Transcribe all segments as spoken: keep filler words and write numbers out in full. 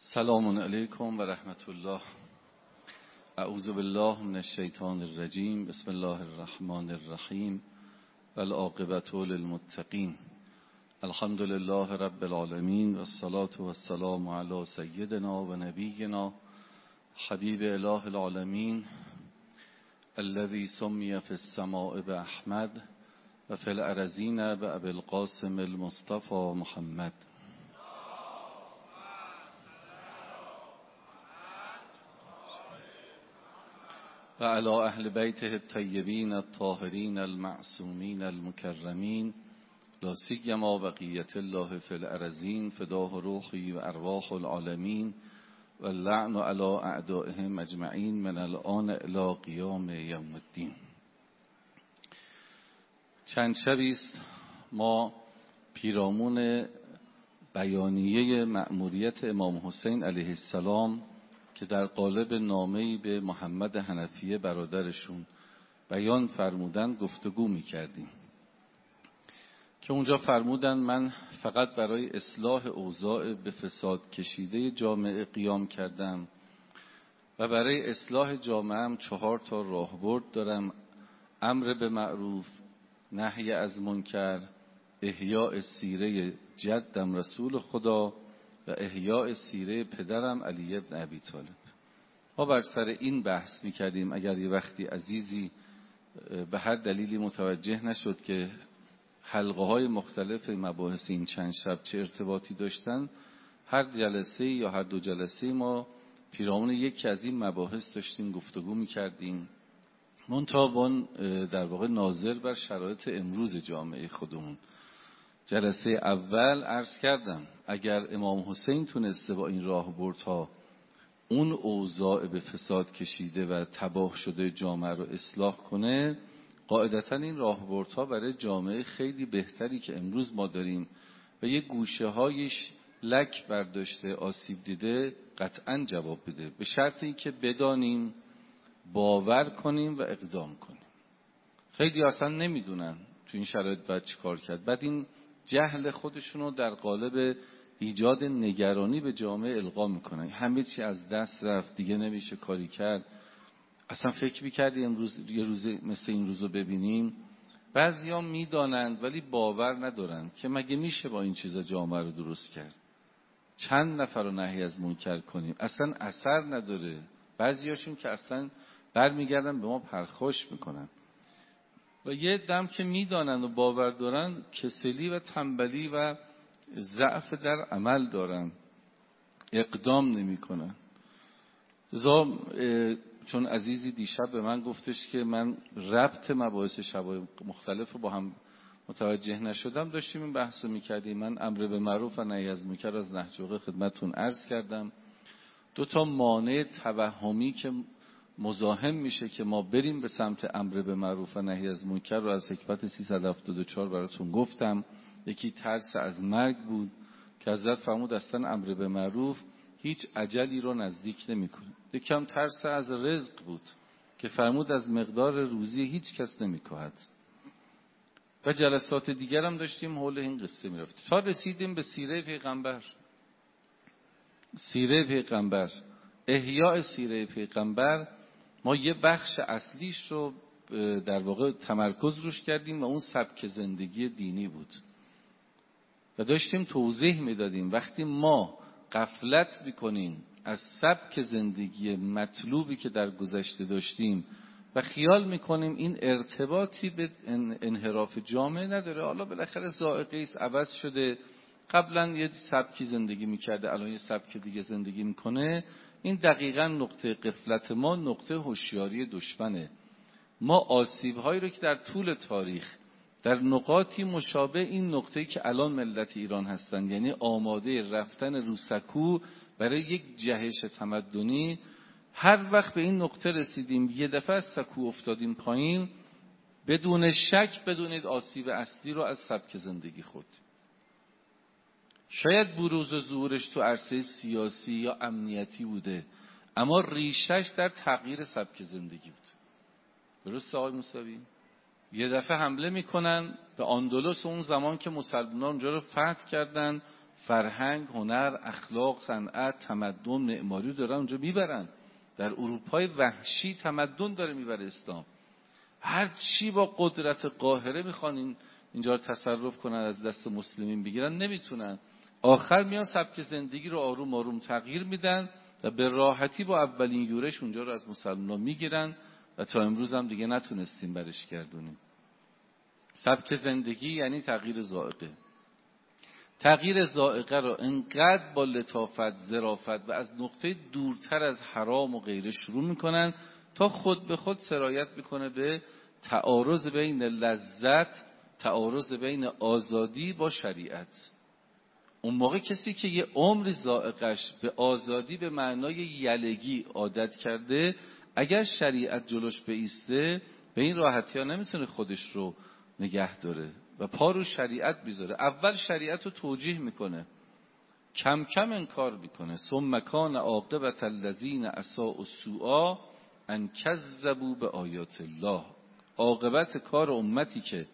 سلام علیکم و رحمت الله. اعوذ بالله من الشیطان الرجیم. بسم الله الرحمن الرحیم و العاقبة للمتقین. الحمد لله رب العالمین و الصلاة و السلام علی سیدنا و نبینا حبیب اله العالمین الذي سمی فی السماء باحمد و فی الارضین بابی القاسم المصطفى محمد. و علی اهل بیته الطیبین الطاهرین المعصومین المکرمین لا سیما بقیة الله فی الارضین فداه روحی و ارواح العالمین و اللعن علی اعدائهم اجمعین من الآن الی قیام یوم الدین. چند شبی است ما پیرامون بیانیه مأموریت امام حسین علیه السلام که در قالب نامه‌ای به محمد حنفیه برادرشون بیان فرمودن گفتگو می‌کردیم که اونجا فرمودن من فقط برای اصلاح اوضاع به فساد کشیده جامعه قیام کردم و برای اصلاح جامعه هم چهار تا راهبرد دارم: امر به معروف، نهی از منکر، احیاء سیره جدم رسول خدا و احیاء سیره پدرم علی ابن ابی طالب. ما بر سر این بحث میکردیم. اگر یه وقتی عزیزی به هر دلیلی متوجه نشد که حلقه های مختلف مباحث این چند شب چه ارتباطی داشتن، هر جلسه یا هر دو جلسه ما پیرامون یکی از این مباحث داشتیم گفتگو میکردیم، منتها در واقع ناظر بر شرایط امروز جامعه خودمون. جلسه اول عرض کردم اگر امام حسین تونسته با این راهبردها اون اوضاع به فساد کشیده و تباه شده جامعه رو اصلاح کنه، قاعدتاً این راهبردها برای جامعه خیلی بهتری که امروز ما داریم و یه گوشه هایش لک برداشته، آسیب دیده، قطعاً جواب بده، به شرط این که بدانیم، باور کنیم و اقدام کنیم. خیلی اصلا نمیدونن تو این شرایط باید چی کار کرد. بعد این جهل خودشونو در قالب ایجاد نگرانی به جامعه القا میکنن. همه چی از دست رفت، دیگه نمیشه کاری کرد. اصلا فکر میکردی امروز یه روز مثل این روزو ببینیم؟ بعضیا میدانند ولی باور ندارن که مگه میشه با این چیزا جامعه رو درست کرد. چند نفر رو نهی از منکر کنیم اصلا اثر نداره. بعضیاشون که اصلا برمیگردن به ما پرخوش میکنن. و یه دم که میدانن و باور دارن کسلی و تنبلی و ضعف در عمل دارن، اقدام نمی کنن. چون عزیزی دیشب به من گفتش که من ربط مباحث شبای مختلف رو با هم متوجه نشدم، داشتیم این بحث رو میکردیم. من امر به معروف و نهی از منکر از نهج خدمتتون عرض کردم. دو تا مانع توهمی که مزاحم میشه که ما بریم به سمت امر به معروف و نهی از منکر رو از حکمت سیصد و هفتاد و چهار براتون گفتم. یکی ترس از مرگ بود که حضرت فرمود اصلا امر به معروف هیچ اجلی رو نزدیک نمیکنه. یکم ترس از رزق بود که فرمود از مقدار روزی هیچ کس نمیکاهد. و جلسات دیگر هم داشتیم حول این قصه میرفتیم تا رسیدیم به سیره پیغمبر. سیره پیغمبر، احیاء سیره پیغمبر، ما یه بخش اصلیش رو در واقع تمرکز روش کردیم و اون سبک زندگی دینی بود و داشتیم توضیح میدادیم وقتی ما غفلت میکنیم از سبک زندگی مطلوبی که در گذشته داشتیم و خیال میکنیم این ارتباطی به انحراف جامعه نداره، حالا بالاخره ذائقه ایست، عوض شده، قبلا یه سبکی زندگی میکرده الان یه سبک دیگه زندگی میکنه، این دقیقاً نقطه غفلت ما، نقطه هوشیاری دشمنه. ما آسیب‌هایی رو که در طول تاریخ در نقاطی مشابه این نقطه‌ای که الان ملت ایران هستن، یعنی آماده رفتن رو سکو برای یک جهش تمدنی، هر وقت به این نقطه رسیدیم یه دفعه از سکو افتادیم پایین، بدون شک بدونید آسیب اصلی رو از سبک زندگی خود. شاید بروز و ظهورش تو عرصه سیاسی یا امنیتی بوده، اما ریشش در تغییر سبک زندگی بود. درست آقای موسوی؟ یه دفعه حمله میکنن به اندلس، اون زمان که مسلمانان اونجا رو فتح کردن، فرهنگ، هنر، اخلاق، صنعت، تمدن، معماری رو دارن اونجا میبرن. در اروپای وحشی تمدن داره میبره اسلام. هر چی با قدرت قاهره میخوان این اینجا رو تصرف کنن، از دست مسلمین بگیرن، نمیتونن. آخر میان سبک زندگی رو آروم آروم تغییر میدن و به راحتی با اولین یورش اونجا رو از مسلمان میگیرن و تا امروز هم دیگه نتونستیم برش گردونیم. سبک زندگی یعنی تغییر ذائقه. تغییر ذائقه رو انقدر با لطافت، ظرافت و از نقطه دورتر از حرام و غیره شروع میکنن تا خود به خود سرایت میکنه به تعارض بین لذت، تعارض بین آزادی با شریعت. اون موقع کسی که یه عمر ذائقش به آزادی به معنای یلگی عادت کرده، اگر شریعت جلوش بایسته به این راحتی ها نمیتونه خودش رو نگه داره و پا رو شریعت بیذاره. اول شریعت رو توجیه میکنه، کم کم انکار میکنه. ثم کان عاقبة الذین اساءوا السوء ان کذبوا بآیات الله. عاقبت کار امتی که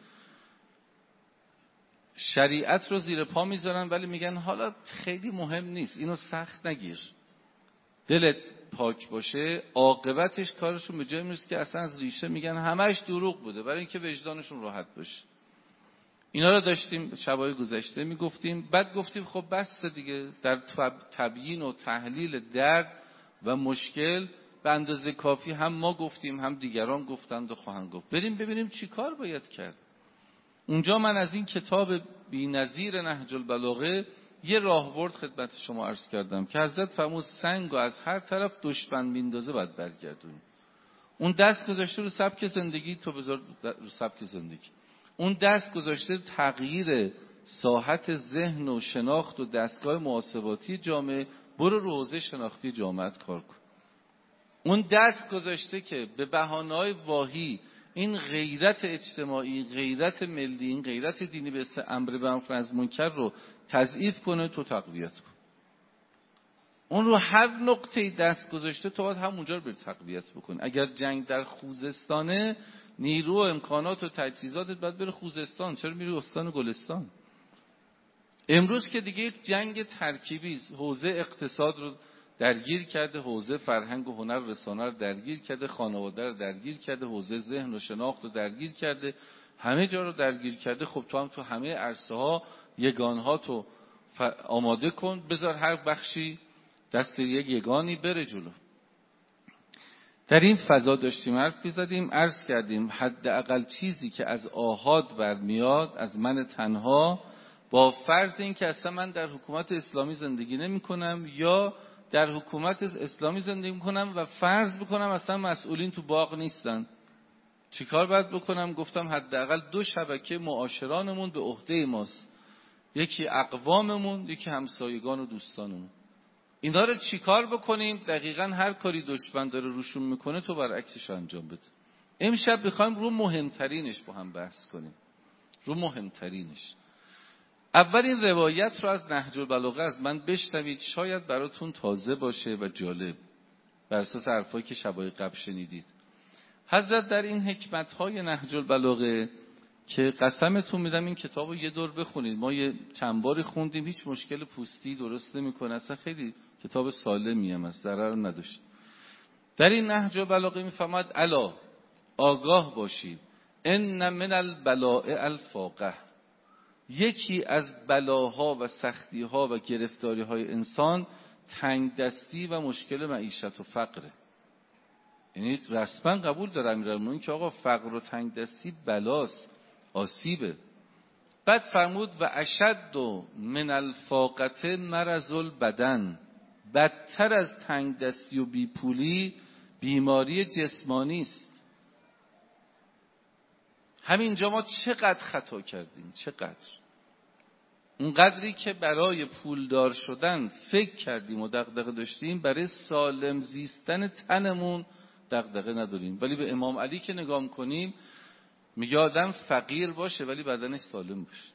شریعت رو زیر پا میذارن ولی میگن حالا خیلی مهم نیست، اینو سخت نگیر، دلت پاک باشه، عاقبتش کارشون به جای میرسه که اصلا از ریشه میگن همش دروغ بوده برای اینکه وجدانشون راحت باشه. اینا رو داشتیم شبای گذشته میگفتیم. بعد گفتیم خب بس دیگه، در تبیین و تحلیل درد و مشکل به اندازه کافی هم ما گفتیم هم دیگران گفتند و خواهند گفت. بریم ببینیم چی کار باید کرد. اونجا من از این کتاب بی‌نظیر نهج البلاغه یه راهبرد خدمت شما عرض کردم که حضرت فرمود سنگ و از هر طرف دشمن میندازه باید برگردونی. اون دست گذاشته رو سبک زندگی، تو بذار رو سبک زندگی. اون دست گذاشته تغییر ساحت ذهن و شناخت و دستگاه محاسباتی جامعه، برو رو حوزه شناختی جامعت کار کن. اون دست گذاشته که به بهانه‌های واهی این غیرت اجتماعی، غیرت ملی، این غیرت دینی به اسم امر بالمعروف و نهی از منکر رو تضعیف کنه، تو تقویت کن. اون رو هر نقطه دست گذاشته تو باید همونجا رو به تقویت بکن. اگر جنگ در خوزستانه، نیرو و امکانات و تجهیزاتت باید بره خوزستان، چرا میری استان و گلستان؟ امروز که دیگه یک جنگ ترکیبی است، حوزه اقتصاد رو درگیر کرده، حوزه فرهنگ و هنر و رسانه رو درگیر کرده، خانواده رو درگیر کرده، حوزه ذهن و شناخت رو درگیر کرده، همه جا رو درگیر کرده. خب تو هم تو همه عرصه ها یگان ها تو آماده کن، بذار هر بخشی دست یک یگانی بره جلو. در این فضا داشتیم حرف می‌زدیم، عرض کردیم حداقل چیزی که از آحاد برمیاد، از من تنها، با فرض این که اصلا من در حکومت اسلامی زندگی نمی کنم یا در حکومت اسلامی زندگی میکنم و فرض بکنم اصلا مسئولین تو باغ نیستن، چیکار باید بکنم؟ گفتم حداقل دو شبکه معاشرانمون به عهده ماست، یکی اقواممون، یکی همسایگان و دوستانمون. اینا رو چیکار بکنیم؟ دقیقاً هر کاری دشمن داره روشون میکنه تو برعکسش انجام بده. امشب بخوایم رو مهمترینش با هم بحث کنیم، رو مهمترینش. اولین روایت رو از نهج البلاغه از من بشنوید، شاید براتون تازه باشه و جالب، بر اساس حرفایی که شبای قبل شنیدید. حضرت در این حکمت‌های نهج البلاغه که قسمتون میدم این کتابو یه دور بخونید، ما یه چند باری خوندیم، هیچ مشکل پوستی درست نمی‌کنه، اصلا خیلی کتاب سالمی هم است، ضرر نداشت. در این نهج البلاغه میفهمد الا آگاه باشید، ان من البلاء الفاقه، یکی از بلاها و سختیها و گرفتاریهای انسان تنگ دستی و مشکل معیشت و فقره. یعنی رسما قبول داره امیرالمومنین که آقا فقر و تنگ دستی بلاست، آسیبه. بعد فرمود و اشد من الفاقه مرض البدن، بدتر از تنگ دستی و بیپولی بیماری جسمانی است. همینجا ما چقدر خطا کردیم، چقدر اون قدری که برای پولدار شدن فکر کردیم و دغدغه داشتیم، برای سالم زیستن تنمون دغدغه نداریم. ولی به امام علی که نگاه می‌کنیم میگه آدم فقیر باشه ولی بدنش سالم باشه.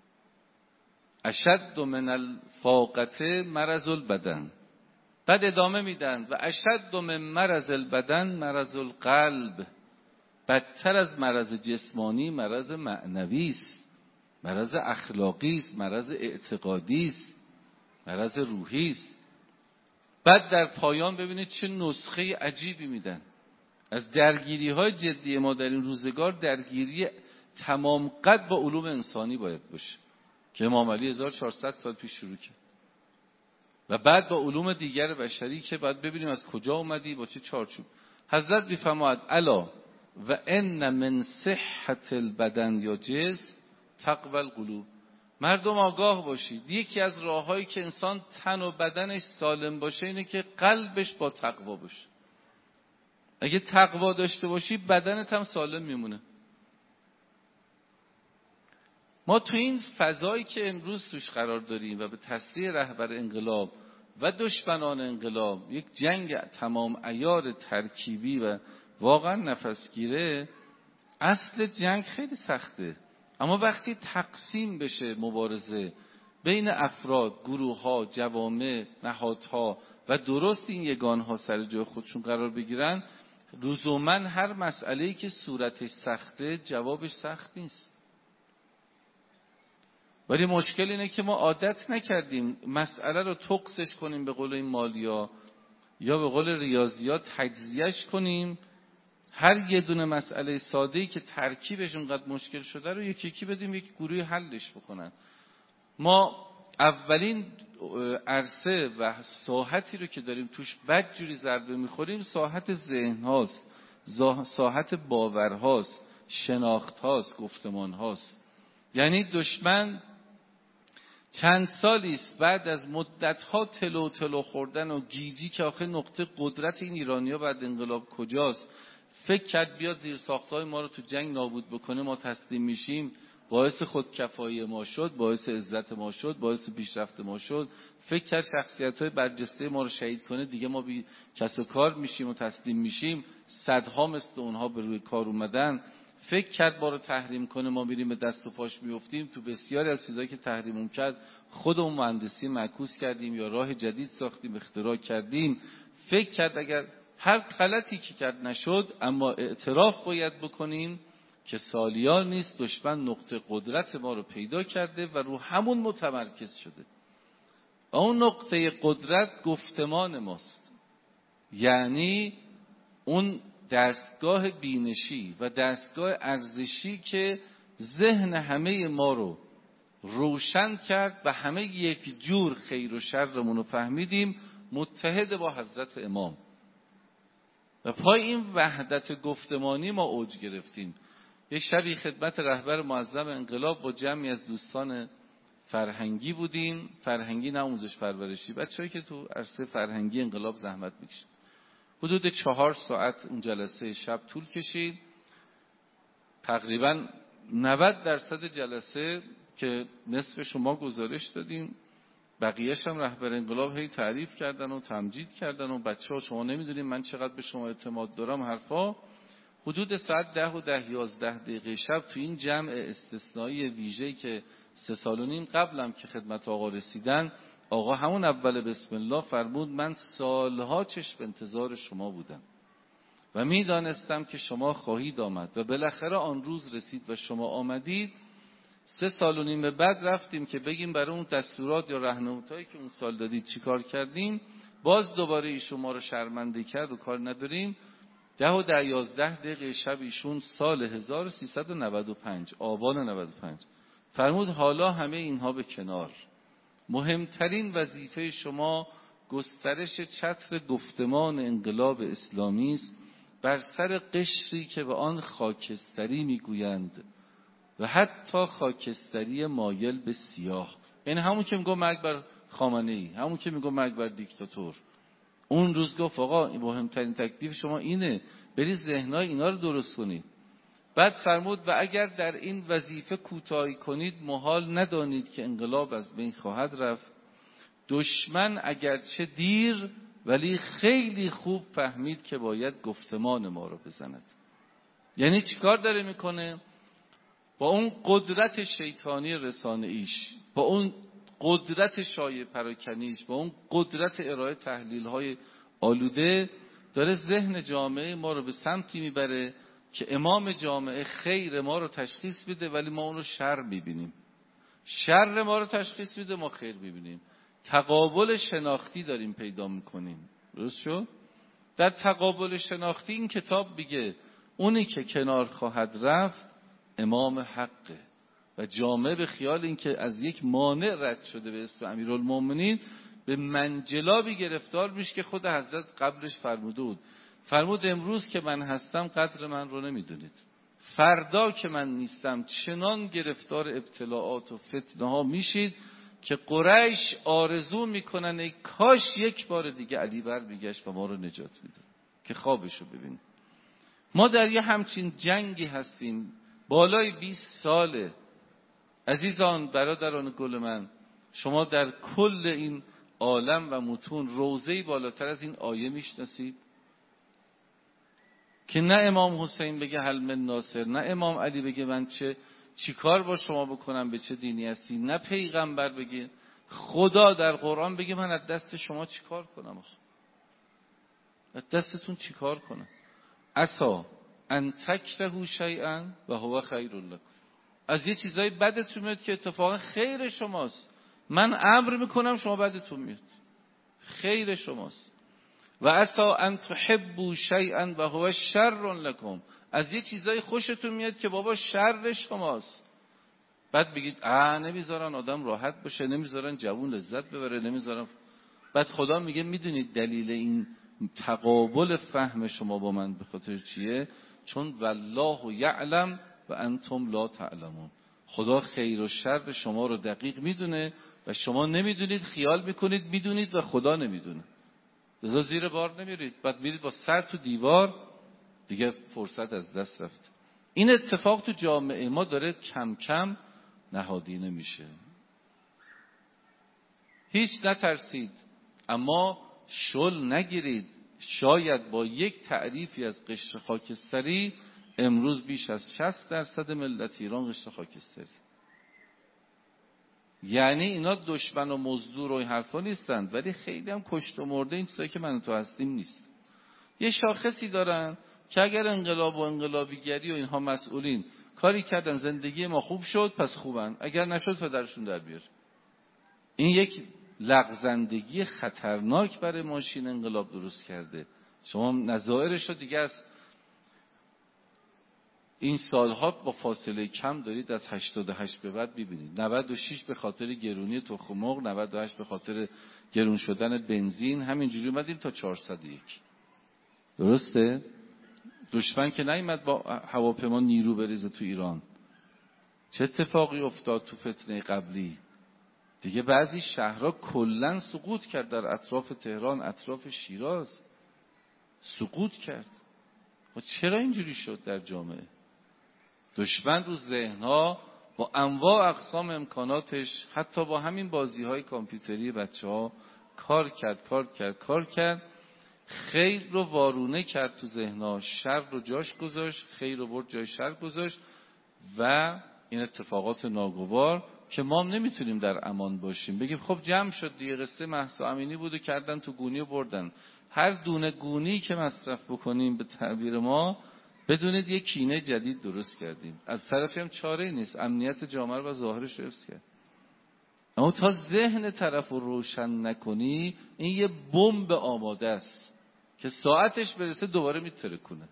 اشد من الفاقه مرض البدن. بعد ادامه میدن و اشد من مرض البدن مرض القلب، بدتر از مرض جسمانی مرض معنوی است، مرض اخلاقی است، مرض اعتقادی است. مرض روحی است. بعد در پایان ببینید چه نسخه عجیبی میدن. از درگیری های جدی ما در این روزگار درگیری تمام قد با علوم انسانی باید باشه که امام علی هزار و چهارصد سال پیش شروع کرد و بعد با علوم دیگر بشری که باید ببینیم از کجا اومدی با چه چارچوب. حضرت میفرماید الا و ان من صحت البدن یا جسم تقوی القلوب. مردم آگاه باشید، یکی از راههایی که انسان تن و بدنش سالم باشه اینه که قلبش با تقوا باشه. اگه تقوا داشته باشی بدنت هم سالم میمونه. ما تو این فضایی که امروز توش قرار داریم و به تصریح رهبر انقلاب و دشمنان انقلاب، یک جنگ تمام عیار ترکیبی و واقعا نفسگیره، اصل جنگ خیلی سخته، اما وقتی تقسیم بشه مبارزه بین افراد، گروه ها، جوامع، نهادها و درست این یگان ها سر جای خودشون قرار بگیرن، لزوماً هر مسئله‌ای که صورتش سخته جوابش سخت نیست. ولی مشکل اینه که ما عادت نکردیم مسئله رو تقصش کنیم به قول این مالیا یا به قول ریاضیات تجزیهش کنیم، هر یه دونه مسئله ساده‌ای که ترکیبش اونقدر مشکل شده رو یکی یکی بدیم یک گروه حلش بکنن. ما اولین عرصه و ساحتی رو که داریم توش بدجوری ضربه میخوریم ساحت ذهن هاست، ساحت باور هاست، شناخت هاست، گفتمان هاست. یعنی دشمن چند سالی است بعد از مدت‌ها تلو تلو خوردن و گیجی که آخه نقطه قدرت این ایرانی‌ها بعد انقلاب کجاست، فکر کرد بیاد زیر ساخت‌های ما رو تو جنگ نابود بکنه، ما تسلیم میشیم، باعث خودکفایی ما شد، باعث عزت ما شد، باعث پیشرفت ما شد. فکر کرد شخصیت‌های برجسته ما رو شهید کنه، دیگه ما بی کس و کار میشیم و تسلیم میشیم. صدها مثل اونها به روی کار اومدن. فکر کرد ما رو تحریم کنه، ما میریم به دست و پاش میافتیم. تو بسیاری از چیزایی که تحریم کرد خودمون مهندسی معکوس کردیم یا راه جدید ساختیم، اختراع کردیم. فکر کرد اگر هر غلطی که کرد نشد، اما اعتراف باید بکنیم که سالیان نیست دشمن نقطه قدرت ما رو پیدا کرده و رو همون متمرکز شده. اون نقطه قدرت گفتمان ماست، یعنی اون دستگاه بینشی و دستگاه ارزشی که ذهن همه ما رو روشن کرد و همه یک جور خیر و شرمون رو فهمیدیم، متحد با حضرت امام. و پای این وحدت گفتمانی ما اوج گرفتیم. یک شبی خدمت رهبر معظم انقلاب با جمعی از دوستان فرهنگی بودیم، فرهنگی نه آموزش پرورشی، بچه‌ای که تو عرصه فرهنگی انقلاب زحمت میکشن. حدود چهار ساعت اون جلسه شب طول کشید. تقریبا نود درصد جلسه که نصف شما گزارش دادیم، بقیه‌اش هم رهبر انقلاب هی تعریف کردن و تمجید کردن و بچه‌ها شما نمیدونین من چقدر به شما اعتماد دارم حرفا. حدود ساعت ده و ده یازده دقیقه شب تو این جمع استثنایی ویژه‌ای که سه سال و نیم قبلم که خدمت آقا رسیدن، آقا همون اول بسم الله فرمود من سالها چشم انتظار شما بودم و میدانستم که شما خواهید آمد و بالاخره آن روز رسید و شما آمدید. سه سال و نیم بعد رفتیم که بگیم برای اون دستورات یا راهنمایی که اون سال دادید چیکار کردیم، باز دوباره ایشون ما رو شرمنده کرد و کار نداریم. ده و ده یازده دقیقه شب ایشون سال هزار و سیصد و نود و پنج آبان نود و پنج فرمود حالا همه اینها به کنار، مهمترین وظیفه شما گسترش چتر گفتمان انقلاب اسلامی است بر سر قشری که به آن خاکستری میگویند و حتی خاکستری مایل به سیاه. این همون که میگه مرگ بر خامنه‌ای، همون که میگه مرگ بر دیکتاتور. اون روز گفت آقا مهمترین تکلیف شما اینه، برید ذهنای اینا رو درست کنید. بعد فرمود و اگر در این وظیفه کوتاهی کنید محال ندانید که انقلاب از بین خواهد رفت. دشمن اگرچه دیر ولی خیلی خوب فهمید که باید گفتمان ما رو بزند. یعنی چیکار داره میکنه؟ با اون قدرت شیطانی رسانه‌ایش، با اون قدرت شایعه پراکنیش، با اون قدرت ارائه تحلیل‌های آلوده داره ذهن جامعه ما رو به سمتی میبره که امام جامعه خیر ما رو تشخیص میده ولی ما اون رو شر میبینیم، شر ما رو تشخیص میده ما خیر میبینیم. تقابل شناختی داریم پیدا میکنیم. درست شد؟ در تقابل شناختی این کتاب میگه اونی که کنار خواهد رفت امام حقه و جامعه به خیال این که از یک مانع رد شده به اسم امیرالمومنین به منجلابی گرفتار میشه که خود حضرت قبلش فرموده بود. فرمود امروز که من هستم قدر من رو نمیدونید، فردا که من نیستم چنان گرفتار ابتلاعات و فتنه ها میشید که قریش آرزو میکنن ای کاش یک بار دیگه علی بر میگشت و ما رو نجات میده که خوابشو ببینیم. ما در یه همچین جنگی هستیم بالای بیست ساله. عزیزان برادران گل من، شما در کل این عالم و متون روضه‌ای بالاتر از این آیه میشناسید که نه امام حسین بگه هل من ناصر، نه امام علی بگه من چه چیکار با شما بکنم، به چه دینی هستی، نه پیغمبر بگه، خدا در قرآن بگه من از دست شما چیکار کنم، از دستتون چیکار کنم. عسا ان تکرهوا شیئا و هو خیر لکم. از یه چیزای بدتون میاد که اتفاقا خیر شماست. من امر میکنم شما بدتون میاد، خیر شماست. و عسا ان تحبوا شیئا و هو شر لکم. از یه چیزای خوشتون میاد که بابا شر شماست. بعد بگید آ نمیذارن آدم راحت باشه، نمیذارن جوون لذت ببره، نمیذارن. بعد خدا میگه میدونید دلیل این تقابل فهم شما با من به خاطر چیه؟ چون والله یعلم و انتم لا تعلمون. خدا خیر و شر شما رو دقیق میدونه و شما نمیدونید، خیال میکنید میدونید و خدا نمیدونه. لذا زیر بار نمیرید، بعد میرید با سر تو دیوار، دیگه فرصت از دست رفت. این اتفاق تو جامعه ما داره کم کم نهادینه میشه. هیچ نترسید، اما شل نگیرید. شاید با یک تعریفی از قشر خاکستری امروز بیش از شصت درصد ملت ایران قشر خاکستری. یعنی اینا دشمن و مزدور و این حرفا نیستند، ولی خیلی هم کشت و مرده این چیزایی که من تو هستیم نیست. یه شاخصی دارن که اگر انقلاب و انقلابیگری و اینها مسئولین کاری کردن زندگی ما خوب شد پس خوبن، اگر نشد پدرشون در بیار. این یک لغزندگی خطرناک برای ماشین انقلاب درست کرده. شما نظائرش رو دیگه از این سالها با فاصله کم دارید از هشتاد و هشت به بعد ببینید. نود و شش به خاطر گرونی تخم مرغ، نود و هشت به خاطر گرون شدن بنزین، همینجوری اومدیم تا چهارصد و یک. درسته؟ دشمن که نیامد با هواپیما نیرو بریزه تو ایران. چه اتفاقی افتاد تو فتنه قبلی؟ دیگه بعضی شهرها کلن سقوط کرد، در اطراف تهران، اطراف شیراز سقوط کرد. و چرا اینجوری شد در جامعه؟ دشمن رو ذهنها با انواع اقسام امکاناتش، حتی با همین بازی‌های کامپیوتری بچه‌ها کار کرد کار کرد کار کرد خیر رو وارونه کرد تو ذهنها، شر رو جاش گذاشت، خیر رو برد جای شر گذاشت و این اتفاقات ناگوار که ما هم نمیتونیم در امان باشیم. بگیم خب جمع شد دیگه، قصه مهسا امینی بود و کردن تو گونی و بردن. هر دونه گونی که مصرف بکنیم به تعبیر ما بدونید یک کینه جدید درست کردیم. از طرفی هم چاره نیست، امنیت جامعه و ظاهرش رو حفظ کرد. اما تا ذهن طرف رو روشن نکنی این یه بمب آماده است که ساعتش برسه دوباره میترکونه.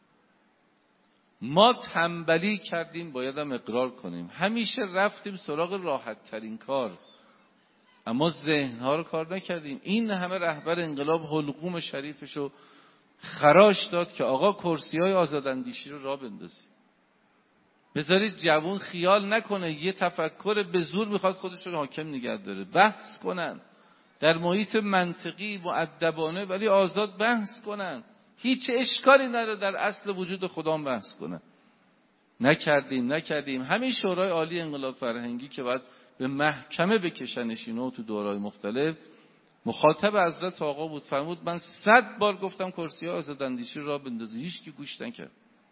ما تنبلی کردیم، باید هم اقرار کنیم، همیشه رفتیم سراغ راحت ترین کار، اما ذهنها رو کار نکردیم. این همه رهبر انقلاب حلقوم شریفشو خراش داد که آقا کرسی‌های آزاداندیشی رو راه بندازید، بذارید جوون خیال نکنه یه تفکر به زور میخواد خودش رو حاکم نگه داره. بحث کنن در محیط منطقی مؤدبانه ولی آزاد بحث کنن، هیچ اشکالی نداره در اصل وجود خدا بحث کنن. نکردیم نکردیم همین شورای عالی انقلاب فرهنگی که باید به محکمه بکشنش اینو تو دورهای مختلف، مخاطب حضرت آقا بود، فرمود من صد بار گفتم کرسی ها آزاداندیشی را بندازی، هیچ کی گوش نکرد.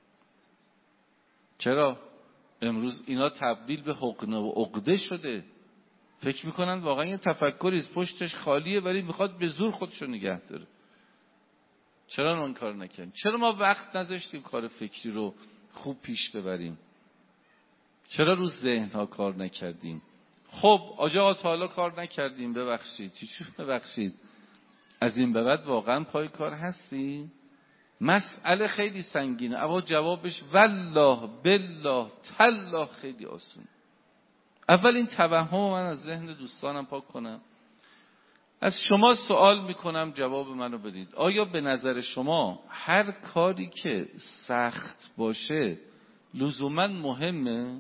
چرا؟ امروز اینا تبدیل به حقنه و عقده شده، فکر میکنن واقعا یه تفکری پشتش خالیه ولی میخواد به زور خودشو نگه داره. چرا اون کار نکردیم؟ چرا ما وقت نذاشتیم کار فکری رو خوب پیش ببریم؟ چرا رو ذهنها کار نکردیم؟ خب آجا تا حالا کار نکردیم، ببخشید. چی شد ببخشید؟ از این به بعد واقعا پای کار هستی؟ مسئله خیلی سنگینه، اما جوابش والله بالله تالله خیلی آسون. اول این توهم من از ذهن دوستانم پاک کنم. از شما سوال میکنم جواب منو بدید. آیا به نظر شما هر کاری که سخت باشه لزوما مهمه؟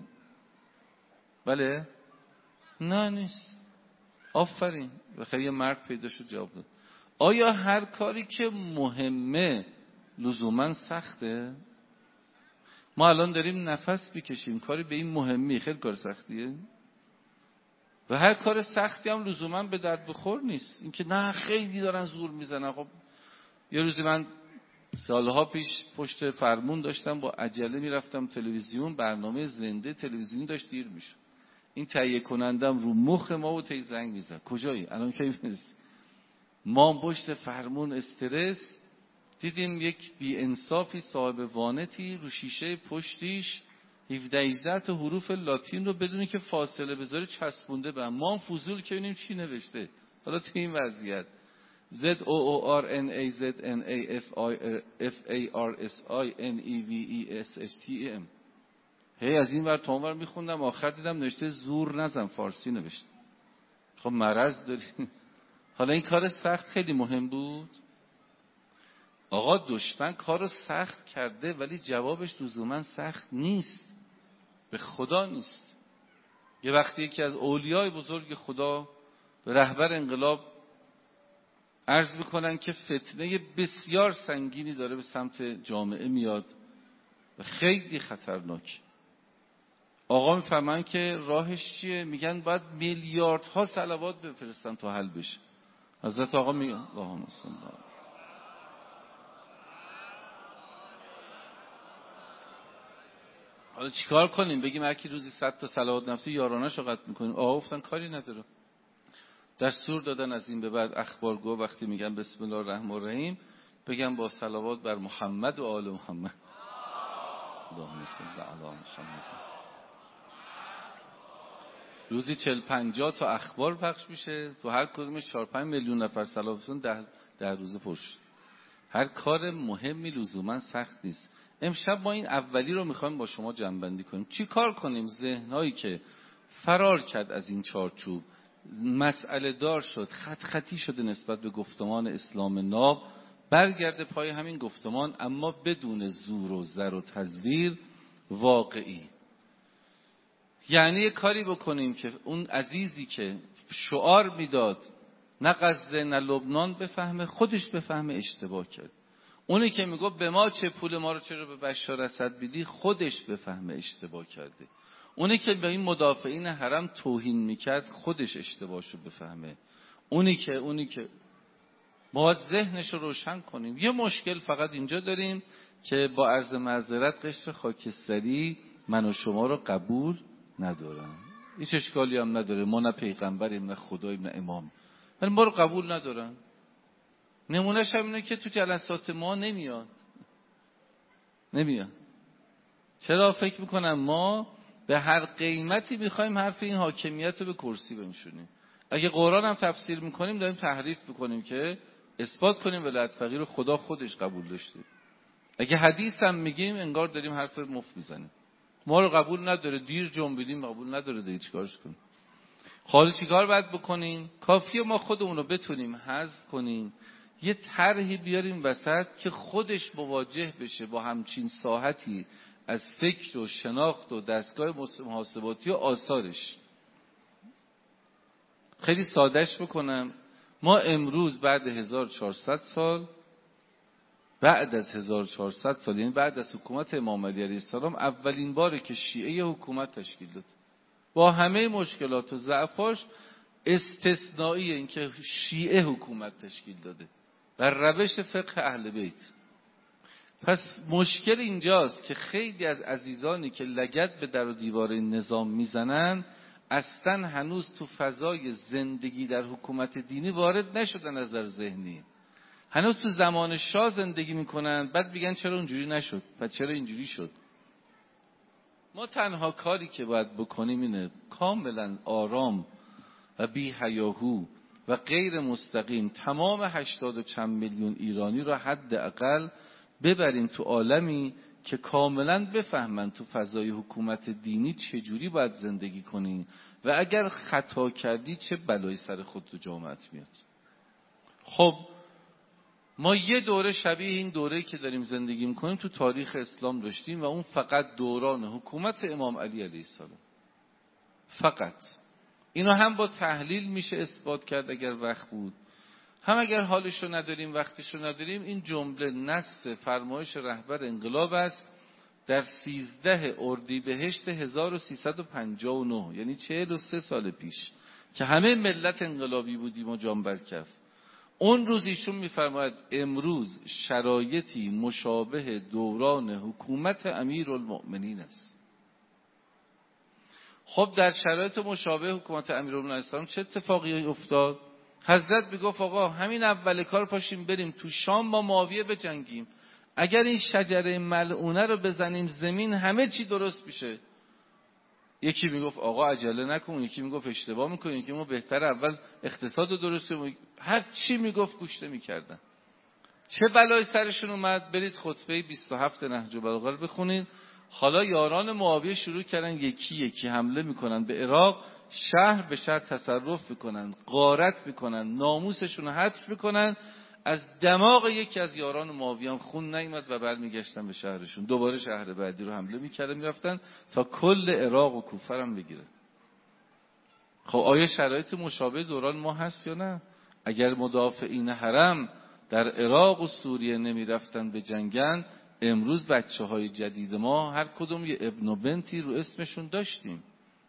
بله؟ نه نیست. آفرین، بخیر یه مرد پیدا شد جواب داد. آیا هر کاری که مهمه لزوما سخته؟ ما الان داریم نفس بکشیم، کاری به این مهمی خیلی کار سختیه؟ و هر کار سختی هم لزوما به درد بخور نیست. اینکه نه خیلی دارن زور میزنن. خب یه روزی من سالها پیش پشت فرمون داشتم، با عجله میرفتم تلویزیون، برنامه زنده تلویزیون داشت دیر میشد. این تهیه کنندم رو مخ ما و تی زنگ میزد کجایی؟ الان کی میرسی؟ ما پشت فرمون استرس، دیدیم یک بی انصافی صاحب وانتی رو شیشه پشتیش هفده هجده تا حروف لاتین رو بدونی که فاصله بذاره چسبونده به هم. ما هم فضول که ببینیم چی نوشته. حالا تو این وضعیت Z O O R N A Z N A F A R S I N E V E S H T E M. هی از این ور تا اون ور میخوندم، آخر دیدم نوشته زور نزن، فارسی نوشته. خب مرض داریم. حالا این کار سخت خیلی مهم بود. آقا دشمن کارو سخت کرده ولی جوابش لزوما سخت نیست، به خدا نیست. یه وقتی یکی از اولیای بزرگ خدا به رهبر انقلاب عرض میکنن که فتنه بسیار سنگینی داره به سمت جامعه میاد و خیلی خطرناک. آقا میفهمن که راهش چیه؟ میگن باید میلیاردها صلوات بفرستن تا حل بشه. حضرت آقا میگن اللهم صل علی. حالا چیکار کنیم؟ بگیم هر کی روزی صد تا صلوات نفسی یارانه‌ش رو قطع میکنیم؟ آقا گفتن کاری نداره. دستور دادن از این به بعد اخبارگو وقتی میگن بسم الله الرحمن الرحیم بگم با صلوات بر محمد و آل محمد. اللهم صل علی محمد. روزی چهل پنجاه تا اخبار پخش میشه، تو هر کدومش چهار پنج میلیون نفر صلوات بزنن، ده, ده روزه پرش. هر کار مهمی لزوما سخت نیست. امشب ما این اولی رو میخوایم با شما جمع‌بندی کنیم. چی کار کنیم ذهنایی که فرار کرد از این چارچوب، مسئله دار شد، خط خطی شده نسبت به گفتمان اسلام ناب، برگرده پای همین گفتمان اما بدون زور و زر و تزویر، واقعی. یعنی یه کاری بکنیم که اون عزیزی که شعار میداد نه غزه نه لبنان بفهمه، خودش بفهمه اشتباه کرد. اونی که میگفت به ما چه، پول ما رو چرا به بشار اسد میدی، خودش بفهمه اشتباه کرده. اونی که به این مدافعین حرم توهین میکرد خودش اشتباهشو بفهمه. اونی که اونی که ما باید ذهنشو روشن کنیم. یه مشکل فقط اینجا داریم که با عرض معذرت قشر خاکستری من و شما رو قبول ندارن. هیچ اشکالی هم نداره، ما نه پیغمبریم نه خداییم نه امام، ولی ما رو قبول ندارن. نمونهش هم اینه که تو جلسات ما نمیاد نمیاد چرا؟ فکر میکنم ما به هر قیمتی میخوایم حرف این حاکمیت رو به کرسی بنشونیم. اگه قرآن هم تفسیر میکنیم داریم تحریف میکنیم که اثبات کنیم ولایت فقیه رو خدا خودش قبول داشته. اگه حدیث هم میگیم انگار داریم حرف مفت میزنیم. ما رو قبول نداره، دیر جنبیدیم قبول نداره، دیگه چیکارش کنیم؟ حالا چیکار باید بکنیم؟ کافیه ما خودمون رو بتونیم حذف کنیم، یه طرحی بیاریم وسط که خودش مواجه بشه با همچین ساحتی از فکر و شناخت و دستگاه محاسباتی و آثارش. خیلی سادهش بکنم، ما امروز بعد هزار و چهارصد سال، بعد از هزار و چهارصد سال، یعنی بعد از حکومت امام علی علیه السلام، اولین باره که شیعه حکومت تشکیل داد با همه مشکلات و ضعفاش، استثنایی این که شیعه حکومت تشکیل داده بر روش فقه اهل بیت. پس مشکل اینجاست که خیلی از عزیزانی که لگد به در و دیوار این نظام میزنن اصلا هنوز تو فضای زندگی در حکومت دینی وارد نشدن. از نظر ذهنی هنوز تو زمان شاه زندگی میکنن، بعد میگن چرا اونجوری نشد، بعد چرا اینجوری شد. ما تنها کاری که باید بکنیم اینه کاملا آرام و بی هیاهو و غیر مستقیم تمام هشتاد و چند میلیون ایرانی رو حداقل ببریم تو عالمی که کاملا بفهمن تو فضای حکومت دینی چجوری باید زندگی کنی و اگر خطا کردی چه بلایی سر خود تو جامعت میاد. خب ما یه دوره شبیه این دوره‌ای که داریم زندگی میکنیم تو تاریخ اسلام داشتیم و اون فقط دوران حکومت امام علی علیه السلام. فقط اینا هم با تحلیل میشه اثبات کرد اگر وقت بود، هم اگر حالشو نداریم وقتشو نداریم. این جمله نص فرمایش رهبر انقلاب است در سیزده اردیبهشت هزار و سیصد و پنجاه و نه، یعنی چهل و سه سال پیش که همه ملت انقلابی بودیم و جان بر کف. اون روز ایشون میفرماید امروز شرایطی مشابه دوران حکومت امیرالمؤمنین است. خب در شرایط مشابه حکومت امیرالمؤمنین چه اتفاقی افتاد؟ حضرت میگفت آقا همین اول کار پاشیم بریم تو شام با معاویه بجنگیم، اگر این شجره ملعونه رو بزنیم زمین همه چی درست میشه. یکی میگفت آقا عجله نکن، یکی میگفت اشتباه میکنی، یکی ما بهتر اول اقتصاد رو درست کنیم. هر چی میگفت گوش نمیکردن. چه بلای سرشون اومد؟ برید خطبه بیست و هفت نهج البلاغه رو بخونید. حالا یاران معاویه شروع کردن یکی یکی حمله میکنن به عراق، شهر به شهر تصرف میکنن، غارت میکنن، ناموسشون رو حذف میکنن. از دماغ یکی از یاران معاویه هم خون نیامد و برمیگشتن به شهرشون. دوباره شهر بعدی رو حمله میکردن میرفتن تا کل عراق و کوفه هم بگیره. خب آیا شرایط مشابه دوران ما هست یا نه؟ اگر مدافعین حرم در عراق و سوریه نمیرفتن به جنگن، امروز بچه های جدید ما هر کدوم یه ابن و بنتی رو اسمشون داشتیم.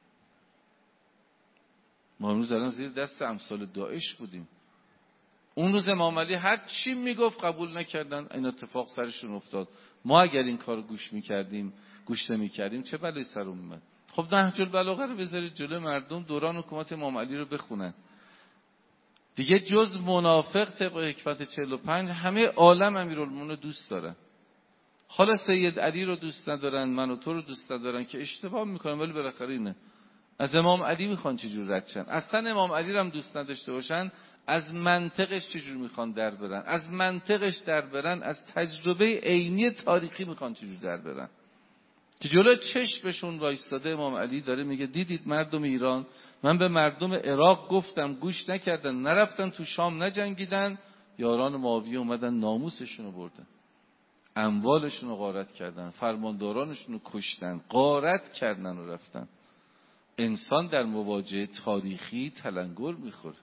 ما امروز الان زیر دست امثال داعش بودیم. اون روز امام علی هر چی میگفت قبول نکردن، این اتفاق سرشون افتاد. ما اگر این کار گوش میکردیم گوش نمیکردیم چه بلایی سر اومد؟ خب نهج البلاغه رو بذارید جلوی مردم، دوران حکومت امام علی رو بخونن دیگه. جز منافق طبق حکمت چهل و پنج همه عالم امیرالمومنین دوست دارن. حالا سید علی رو دوست ندارن، من و تو رو دوست ندارن که اشتباه میکنن، ولی بالاخره اینه. از امام علی میخوان چجور رد شن؟ اصلا امام علی رو هم دوست نداشته باشن، از منطقش چجور میخوان در برن؟ از منطقش در برن، از تجربه عینی تاریخی میخوان چجور در برن؟ که جلو چشمشون وایستاده امام علی داره میگه دیدید مردم ایران، من به مردم عراق گفتم گوش نکردن، نرفتن تو شام نجنگیدن، یاران معاویه اومدن ناموسشون رو بردن، اموالشون رو غارت کردن، فرماندارانشون رو کشتن، غارت کردن و رفتن. انسان در مواجهه تاریخی تلنگر میخوره.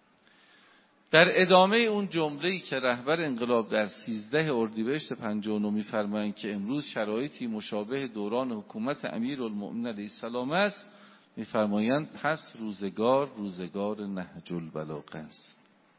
در ادامه اون جمله‌ای که رهبر انقلاب در سیزده اردیبهشت پنجاه و نه می‌فرمایند که امروز شرایطی مشابه دوران حکومت امیرالمؤمنین علیه السلام است، می‌فرمایند پس روزگار روزگار نهج البلاغه است.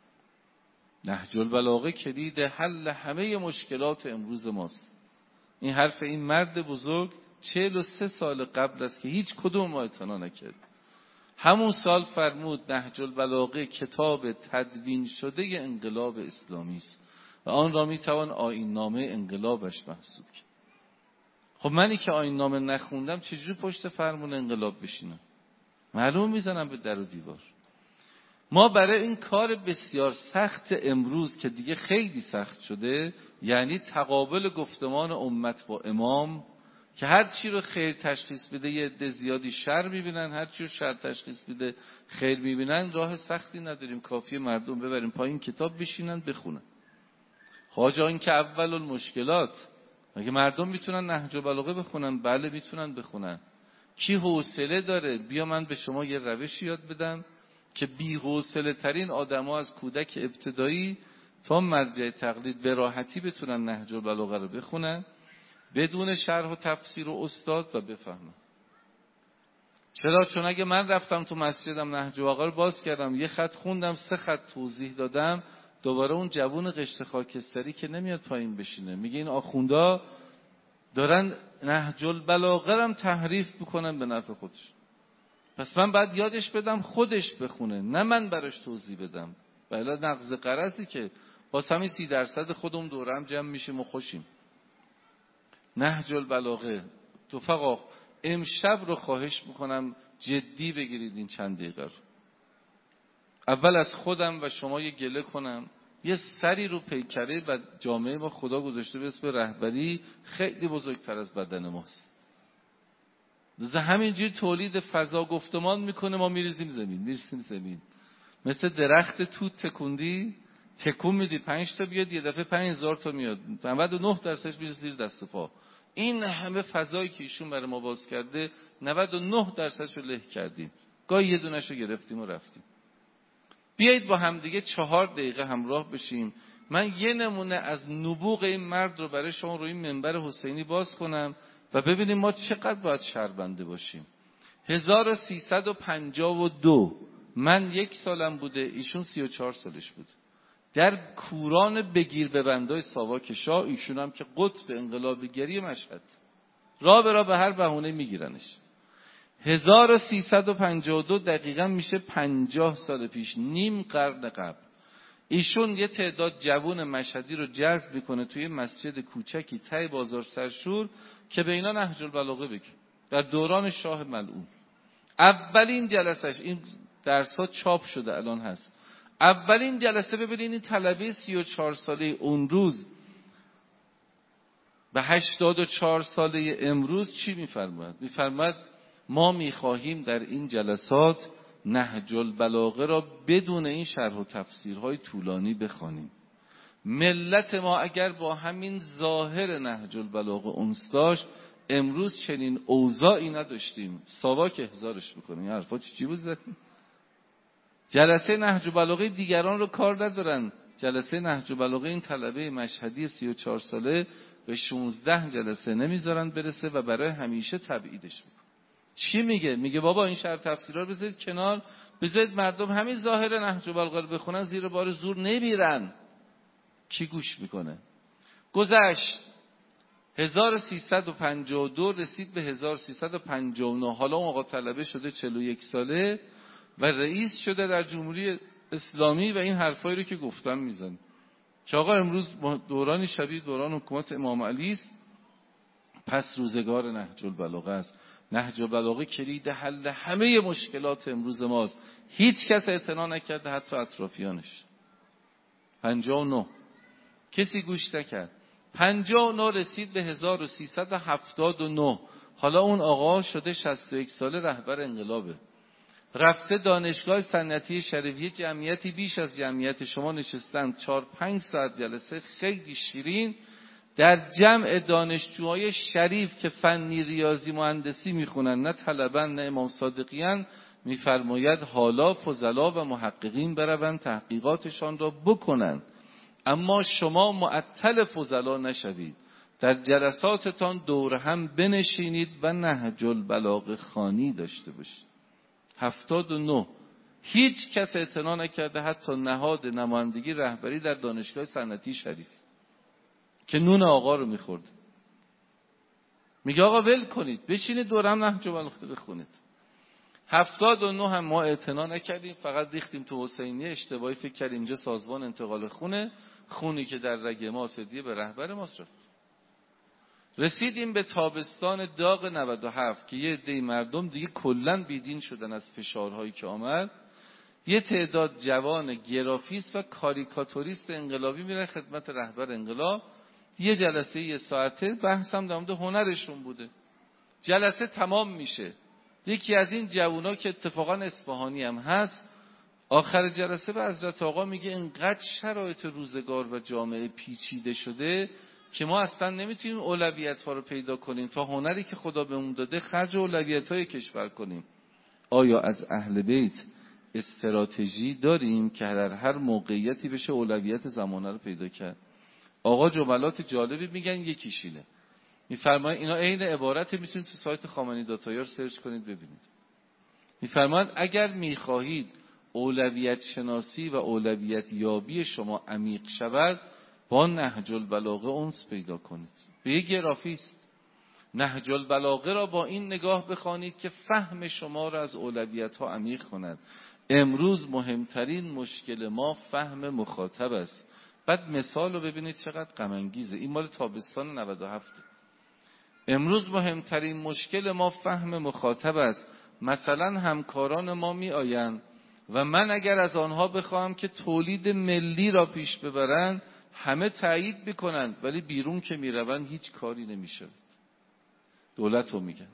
نهج البلاغه کلید حل همه مشکلات امروز ماست. این حرف این مرد بزرگ چهل و سه سال قبل است که هیچ کدوم ما اعتنا نکرد. همون سال فرمود نهج البلاغه کتاب تدوین شده انقلاب اسلامی است و آن را میتوان آیین نامه انقلابش محسوب کرد. خب منی که آیین نامه نخوندم چجوری پشت فرمون انقلاب بشینم؟ معلوم میزنم به در و دیوار. ما برای این کار بسیار سخت امروز که دیگه خیلی سخت شده، یعنی تقابل گفتمان امت با امام که هر چی رو خیر تشخیص بده یه عده زیادی شر میبینن، هر چی رو شر تشخیص بده خیر میبینن، راه سختی نداریم، کافیه مردم ببریم پایین کتاب بشینن بخونن. خواجه این که اول المشکلات، مگه مردم میتونن نهج البلاغه بخونن؟ بله میتونن بخونن. کی حوصله داره؟ بیا من به شما یه روشی یاد بدم که بی حوصله ترین آدما از کودک ابتدایی تا مرجع تقلید به راحتی بتونن نهج البلاغه رو بخونن بدون شرح و تفسیر و استاد و بفهمن. چرا؟ چون اگه من رفتم تو مسجدم نهج البلاغه رو باز کردم، یه خط خوندم، سه خط توضیح دادم، دوباره اون جوون قشت خاکستری که نمیاد پایین بشینه میگه این آخوندا دارن نهج البلاغه رو تحریف میکنن به نفع خودش. پس من باید یادش بدم خودش بخونه، نه من براش توضیح بدم. بلا نقض قرضی که باز همین سی درصد خودم دورم جمع میشیم و خوشیم. نهج البلاغه رفقا امشب رو خواهش میکنم جدی بگیرید این چند دقیقه رو. اول از خودم و شما یه گله کنم، یه سری رو پیکره و جامعه ما خدا گذاشته به اسم رهبری خیلی بزرگتر از بدن ماست. لذا همینجوری تولید فضا گفتمان میکنه، ما میریزیم زمین میریزیم زمین مثل درخت توت تکوندی، تکون میدی پنج تا بیاد، یه دفعه پنج هزار تا میاد، نود و نه درصدش میره زیر دست و پا. این همه فضایی که ایشون برای ما باز کرده نود و نه درصدش رو له کردیم، گاهی یه دونش رو گرفتیم و رفتیم. بیایید با هم دیگه چهار دقیقه همراه بشیم. من یه نمونه از نبوغ این مرد رو برای شما روی این منبر حسینی باز کنم و ببینیم ما چقدر باید شرمنده باشیم. هزار و سیصد و پنجاه و دو من یک سالم بوده، ایشون سی و چهار سالش بود. در کوران بگیر ببندای ساواک شاه، ایشون هم که قطب انقلابیگری مشهد، راه به راه به هر بهونه میگیرنش. هزار و سیصد و پنجاه و دو دقیقا میشه پنجاه سال پیش، نیم قرن قبل. ایشون یه تعداد جوان مشهدی رو جذب میکنه توی مسجد کوچکی ته بازار سرشور که به اینا نهج البلاغه بگه، در دوران شاه ملعون. اولین جلسش، این درس‌ها چاپ شده الان هست، اولین جلسه ببینید این طلبه سی و چهار ساله اون روز به هشتاد و چهار ساله امروز چی میفرماید؟ میفرماید ما میخواهیم در این جلسات نهج البلاغه را بدون این شرح و تفسیرهای طولانی بخوانیم. ملت ما اگر با همین ظاهر نهج البلاغه انس داشت، امروز چنین اوضاعی نداشتیم. ساواک احضارش میکنه. این حرفا چی بود زدیم؟ جلسه نهج البلاغه دیگران رو کار ندارن، جلسه نهج البلاغه این طلبه مشهدی سی و چهار ساله به شانزده جلسه نمیذارن برسه و برای همیشه تبعیدش میکنه. چی میگه؟ میگه بابا این شرح تفسیرها رو بذارید کنار، بذارید مردم همین ظاهر نهج البلاغه رو بخونن، زیر بار زور نمیرن. کی گوش میکنه؟ گذشت هزار و سیصد و پنجاه و دو رسید به هزار و سیصد و پنجاه و نه. حالا اون آقا طلبه شده چهل و یک ساله و رئیس شده در جمهوری اسلامی و این حرفایی رو که گفتم میزنه که آقا امروز دورانی شبیه دوران حکومت امام علی است، پس روزگار نهج البلاغه است. نهج البلاغه کلید حل همه مشکلات امروز ماست. هیچ کس اعتنا نکرده، حتی اطرافیانش. پنجاه و نه کسی گوش نکرد. پنجاه و نه رسید به هزار و سیصد و هفتاد و نه. حالا اون آقا شده شصت و یک ساله، رهبر انقلابه، رفته دانشگاه صنعتی شریفیه، جمعیتی بیش از جمعیت شما نشستن، چهار پنج ساعت جلسه خیلی شیرین در جمع دانشجوهای شریف که فنی ریاضی مهندسی میخونن، نه طلبن نه امام صادقیان، میفرماید حالا فضلا و محققین بروند تحقیقاتشان را بکنند، اما شما معطل فضلا نشوید، در جلساتتان دور هم بنشینید و نهج البلاغه خوانی داشته باشید. هفتاد و نه هیچ کس اعتنا نکرده، حتی نهاد نمایندگی رهبری در دانشگاه صنعتی شریف که نون آقا رو میخورد، میگه آقا ول کنید، بشینید دور هم نهج البلاغه بخونید. هفتاد و نه هم ما اعتنا نکردیم، فقط ریختیم تو حسینیه. اشتباهی فکر کردیم اینجا سازمان انتقال خونه، خونی که در رگ ما هدیه به رهبر ماست رفت. رسیدیم به تابستان داغ نود و هفت که یه عده مردم دیگه کلاً بیدین شدن از فشارهایی که آمد. یه تعداد جوان گرافیست و کاریکاتوریست انقلابی میرن خدمت رهبر انقلاب. یه جلسه یه ساعته بحثم در مورد هنرشون بوده. جلسه تمام میشه، یکی از این جوونا که اتفاقا اصفهانی هم هست، آخر جلسه به حضرت آقا میگه اینقدر شرایط روزگار و جامعه پیچیده شده که ما اصلا نمیتونیم اولویت‌ها رو پیدا کنیم تا هنری که خدا بهمون داده خرج اولویت‌های کشور کنیم. آیا از اهل بیت استراتژی داریم که در هر موقعیتی بشه اولویت زمانه رو پیدا کرد؟ آقا جملات جالبی میگن، یکیش اینه، میفرماید اینا عین عبارت، میتونید تو سایت خامنه‌ای داتایر سرچ کنید ببینید. میفرماید اگر میخواهید اولویت شناسی و اولویت یابی شما عمیق شود، با نهج البلاغه انس پیدا کنید. به یک گرافیست نهج البلاغه را با این نگاه بخوانید که فهم شما را از اولویت ها عمیق کند. امروز مهمترین مشکل ما فهم مخاطب است. بعد مثال رو ببینید چقدر غم انگیزه. این مال تابستان نود و هفت. امروز مهمترین مشکل ما فهم مخاطب است. مثلا همکاران ما می آیند و من اگر از آنها بخواهم که تولید ملی را پیش ببرند همه تایید میکنند، ولی بیرون که میروند هیچ کاری نمیشه. دولت رو میگن،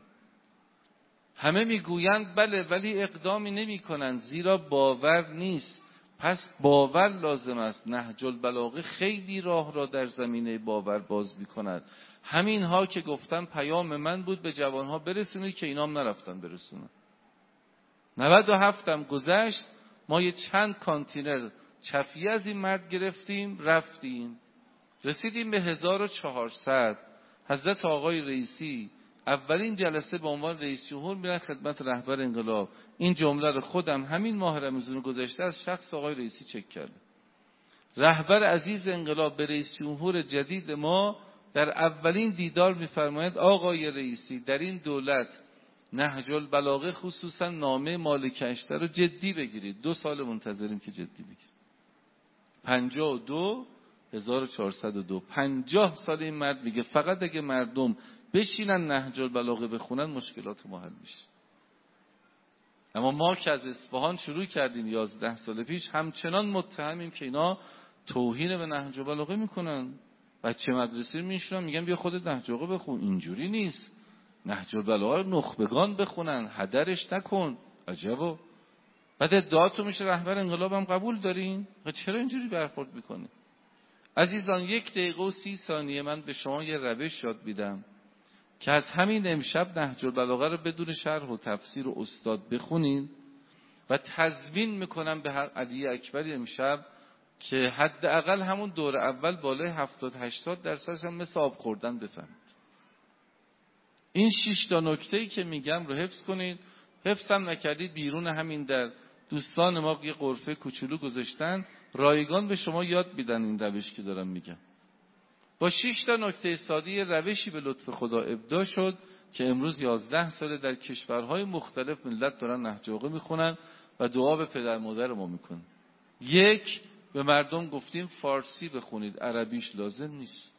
همه میگویند بله، ولی اقدامی نمیکنند زیرا باور نیست. پس باور لازم است. نهج البلاغه خیلی راه را در زمینه باور باز میکند. همین ها که گفتم پیام من بود به جوانها برسونید که اینام نرفتن برسونن. نود و هفتم گذشت، ما یه چند کانتینر چفیه از این مرد گرفتیم، رفتیم رسیدیم به هزار و چهارصد. حضرت آقای رئیسی اولین جلسه به عنوان رئیس جمهور میرن خدمت رهبر انقلاب. این جمله رو خودم همین ماه رمضان گذشته از شخص آقای رئیسی چک کردم. رهبر عزیز انقلاب به رئیس جمهور جدید ما در اولین دیدار میفرماید آقای رئیسی در این دولت نهج البلاغه خصوصا نامه مالک اشتر رو جدی بگیرید. دو سال منتظریم که جدی بگیرید. پنجاه و دو هزار و چهارصد و دو پنجاه سال این مرد میگه فقط اگه مردم بشینن نهج البلاغه بخونن مشکلات ما حل میشه. اما ما که از اصفهان شروع کردیم یازده سال پیش همچنان متهمیم که اینا توهین به نهج البلاغه میکنن. بچه مدرسه میشونن میگن بیا خودت نهج البلاغه بخون. اینجوری نیست. نهج البلاغه رو نخبگان بخونن، هدرش نکن. عجبا. بعد ادعاتو میشه رهبر انقلاب هم قبول دارین؟ چرا اینجوری برخورد میکنی؟ عزیزان یک دقیقه و سی ثانیه من به شما یه روش یاد میدم که از همین امشب نهج البلاغه رو بدون شرح و تفسیر و استاد بخونین و تضمین میکنم به علی اکبر امشب که حداقل همون دور اول بالای هفتاد هشتاد درصدش هم مثل آب خوردن بفهمید. این شش تا نکته‌ای که میگم رو حفظ کنید. حفظ هم نکردید بیرون همین در دوستان ما یه غرفه کوچولو گذاشتن، رایگان به شما یاد میدن این روش که دارم میگم. با شش تا نکته ساده روشی به لطف خدا ابداع شد که امروز یازده ساله در کشورهای مختلف ملت دارن نهج البلاغه میخونن و دعا به پدر مادر ما میکنن. یک، به مردم گفتیم فارسی بخونید، عربیش لازم نیست.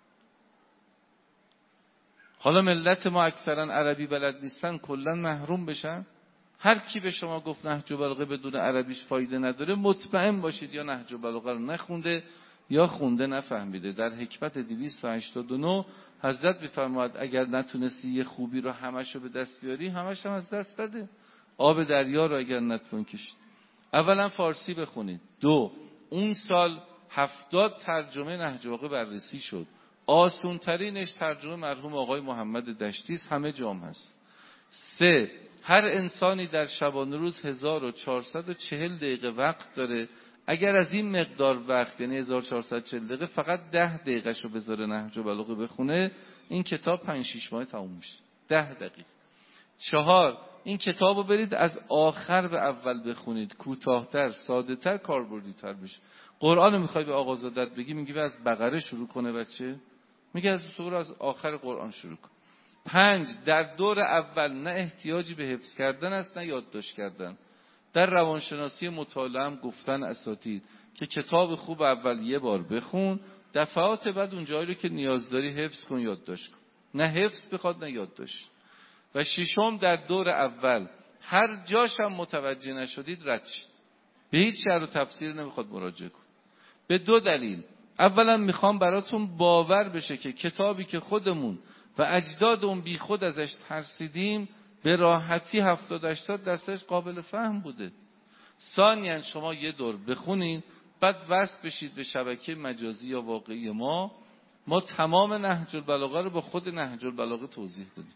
حالا ملت ما اکثرا عربی بلد نیستن، کلا محروم بشن. هر کی به شما گفت نهج البلاغه بدون عربیش فایده نداره، مطمئن باشید یا نهج البلاغه رو نخونده یا خونده نفهمیده. در حکمت دویست و هشتاد و نه حضرت میفرماید اگر نتونستی یه خوبی رو همشو به دست بیاری همش هم از دست بده. آب دریا رو اگر نتون کشید. اولا فارسی بخونید. دو، اون سال هفتاد ترجمه نهج البلاغه بررسی شد. آسون ترینش ترجمه مرحوم آقای محمد دشتی است، همه جام هست. سه، هر انسانی در شبانه روز هزار و چهارصد و چهل دقیقه وقت داره. اگر از این مقدار وقت یعنی هزار و چهارصد و چهل دقیقه فقط ده دقیقه شو بذاره نهج البلاغه بخونه، این کتاب پنج شش ماه تموم میشه. ده دقیقه. چهار، این کتابو برید از آخر به اول بخونید، کوتاه‌تر، ساده‌تر، کاربردی‌تر بشه. قرآن میخوای به آقازادت بگی میگی از بقره شروع کنه بچه، میگه از سوره از آخر قرآن شروع کن. پنج، در دور اول نه احتیاجی به حفظ کردن است نه یادداشت کردن. در روانشناسی مطالعه هم گفتن اساتید که کتاب خوب اول یه بار بخون، دفعات بعد اون جایی رو که نیاز داری حفظ کن، یادداشت کن. نه حفظ بخواد نه یادداشت. و ششم، در دور اول هر جاش هم متوجه نشدید رد شید، به هیچ شرح و تفسیر نمیخواد مراجعه کن. به دو دلیل. اولا میخوام براتون باور بشه که کتابی که خودمون و اجدادمون بی خود ازش ترسیدیم به راحتی هفتاد هشتاد درصدش قابل فهم بوده. ثانیاً شما یه دور بخونین، بعد وصل بشید به شبکه مجازی یا واقعی ما. ما تمام نهج البلاغه رو با خود نهج البلاغه توضیح دادیم.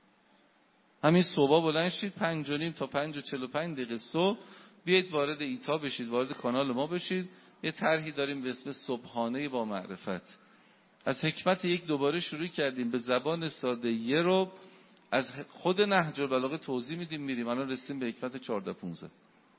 همین صبح بلند شید پنج و نیم تا پنج و چل و پنج دقیقه صبح بیایید وارد ایتا بشید، وارد کانال ما بشید. یه طرحی داریم به اسم صبحانه با معرفت. از حکمت یک دوباره شروع کردیم به زبان ساده یه رو از خود نهج البلاغه توضیح میدیم میریم. الان رسیدیم به حکمت چهارده پانزده.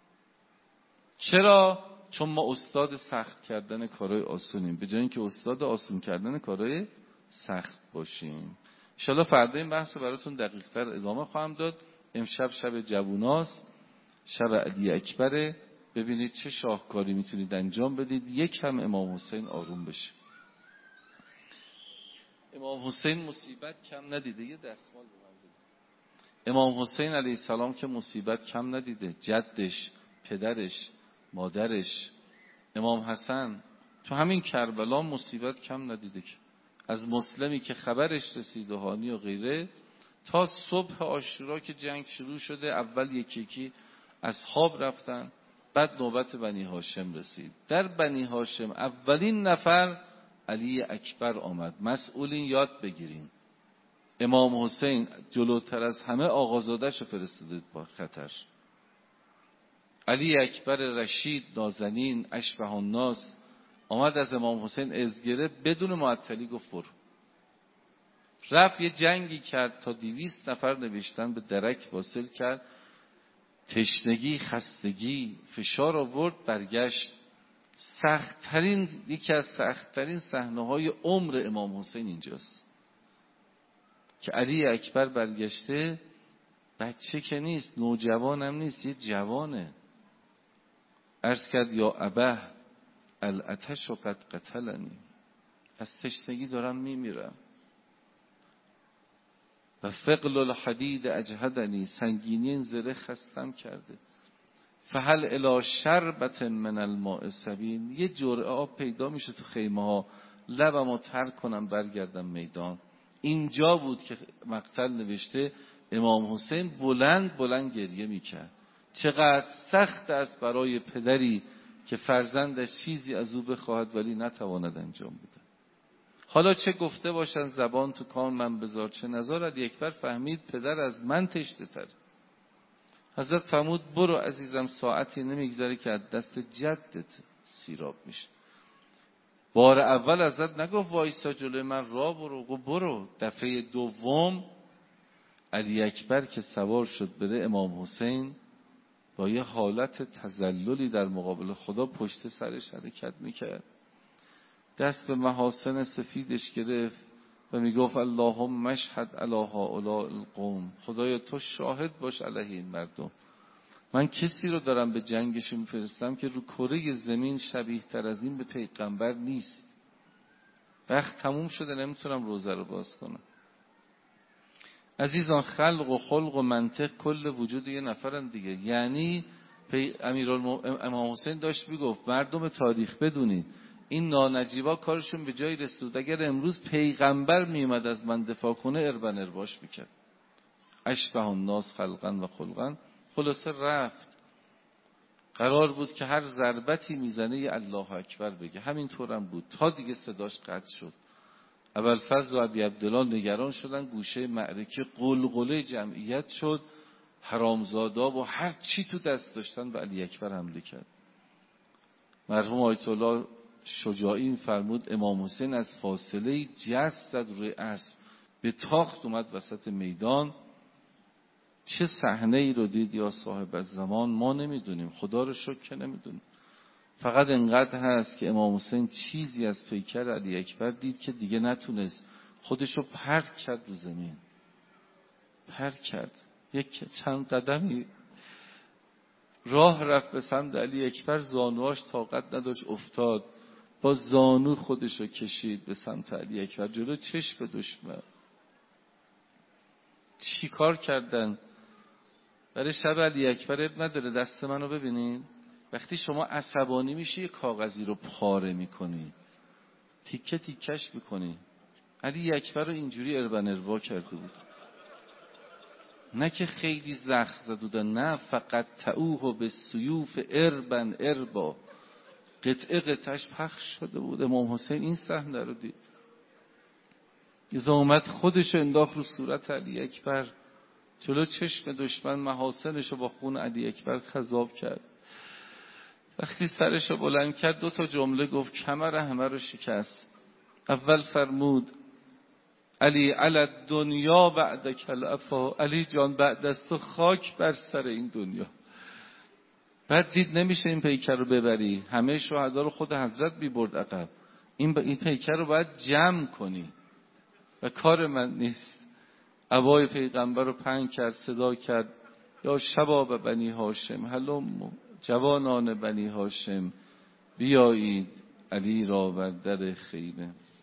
چرا؟ چون ما استاد سخت کردن کارهای آسونیم به جای اینکه استاد آسون کردن کارهای سخت باشیم. انشالله فردا این بحث رو براتون دقیق تر ادامه خواهم داد. امشب شب جووناست، شب علی اکبره. ببینید چه شاهکاری میتونید انجام بدید یک هم امام حسین آروم بشه. امام حسین مصیبت کم ندیده. یه دستمال به من بده. امام حسین علیه السلام که مصیبت کم ندیده، جدش، پدرش، مادرش. امام حسن تو همین کربلا مصیبت کم ندیده که از مسلمی که خبرش رسید و هانی و غیره تا صبح عاشورا که جنگ شروع شده، اول یکی یکی اصحاب رفتن، بعد نوبت بنی هاشم رسید. در بنی هاشم اولین نفر علی اکبر آمد. مسئولین یاد بگیرین، امام حسین جلوتر از همه آقازاده‌شو فرستاده با خطر. علی اکبر رشید نازنین اشبه الناس آمد از امام حسین ازگره، بدون معطلی گفت برو. رفت یه جنگی کرد تا دویست نفر نوشتن به درک واصل کرد. تشنگی، خستگی، فشار آورد، برگشت. سخت‌ترین یکی از سخت‌ترین صحنه‌های عمر امام حسین اینجاست که علی اکبر برگشته، بچه که نیست، نوجوانم نیست، یه جوانه. عرض کرد یا ابه العطش و قد قتلنی، از تشنگی دارم میمیرم. و فقل الحدید اجهدنی، سنگینی این زره خستم کرده. فهل الی شربت من الماء سبین، یه جرعه آب پیدا میشه تو خیمه ها، لبمو تر کنم برگردم میدان. اینجا بود که مقتل نوشته امام حسین بلند بلند گریه میکرد. چقدر سخت است برای پدری که فرزندش چیزی از او بخواهد ولی نتواند انجام بده. حالا چه گفته باشن زبان تو کان من بذار، چه نذارد یکبر فهمید پدر از من تشنه تر. حضرت فرمود برو عزیزم، ساعتی نمیگذره که از دست جدت سیراب میشه. بار اول حضرت نگفت وایسا جلوی من راه برو، گفت برو. دفعه دوم علی اکبر که سوار شد بره، امام حسین با یه حالت تذللی در مقابل خدا پشت سرش حرکت میکرد، دست به محاسن سفیدش گرفت و میگفت اللهم اشهد علی هؤلاء القوم، خدایا تو شاهد باش علیه این مردم. من کسی رو دارم به جنگش میفرستم که رو کره زمین شبیه تر از این به پیغمبر نیست. وقت تموم شده، نمیتونم روزه رو باز کنم. عزیزان، خلق و خلق و منطق کل وجود یه نفرن دیگه. یعنی امام حسین داشت میگفت مردم تاریخ بدونید این نانجیبا کارشون به جای رسید. اگر امروز پیغمبر میومد از من دفاع کنه، اربن ارباش میکرد. اشبه الناس خلقا و خلقا. خلاصه رفت. قرار بود که هر ضربتی میزنه یه الله اکبر بگه. همینطورم بود تا دیگه صداش قطع شد. ابوالفضل و ابی عبدالله نگران شدن، گوشه معرکه قلقله جمعیت شد، حرامزادا و هر چی تو دست داشتن به علی اکبر حمله کرد. مرحوم آیت الله شجاعی فرمود امام حسین از فاصله جست زد روی اسب، به تاخت اومد وسط میدان. چه صحنه ای رو دید یا صاحب الزمان، ما نمیدونیم، خدا رو شکر که نمیدونیم. فقط انقدر هست که امام حسین چیزی از پیکر علی اکبر دید که دیگه نتونست، خودشو پرت کرد رو زمین، پرت کرد. یک چند قدمی راه رفت به سمت علی اکبر، زانواش طاقت نداشت، افتاد، با زانو خودشو کشید به سمت علی اکبر جلو چشم دشمن. چی کار کردن؟ برای شب علی اکبر اب نداره، دست منو ببینین. وقتی شما عصبانی میشی یه کاغذی رو پاره میکنی، تیکه تیکش میکنی. علی اکبر رو اینجوری اربن اربا کرده بود. نه که خیلی زخم زده بودن، نه، فقط تعوه به سیوف اربن اربا، قطعه قطعش پخش شده بود. امام حسین این صحنه رو دید، ایزا اومد خودش انداخت رو صورت علی اکبر، جلو چشم دشمن محاسنشو با خون علی اکبر خضاب کرد. وقتی سرشو بلند کرد دو تا جمله گفت کمر همه رو شکست. اول فرمود علی علی دنیا بعد کلفا، علی جان بعد از تو خاک بر سر این دنیا. بعد دید نمیشه این پیکر رو ببری، همه شهدا رو خود حضرت بی برد عقب، این, این پیکر رو باید جمع کنی و کار من نیست. عبای پیغمبر رو پهن کرد، صدا کرد یا شباب بنی هاشم هلم، جوانان بنی هاشم بیایید علی را بر در خیمه.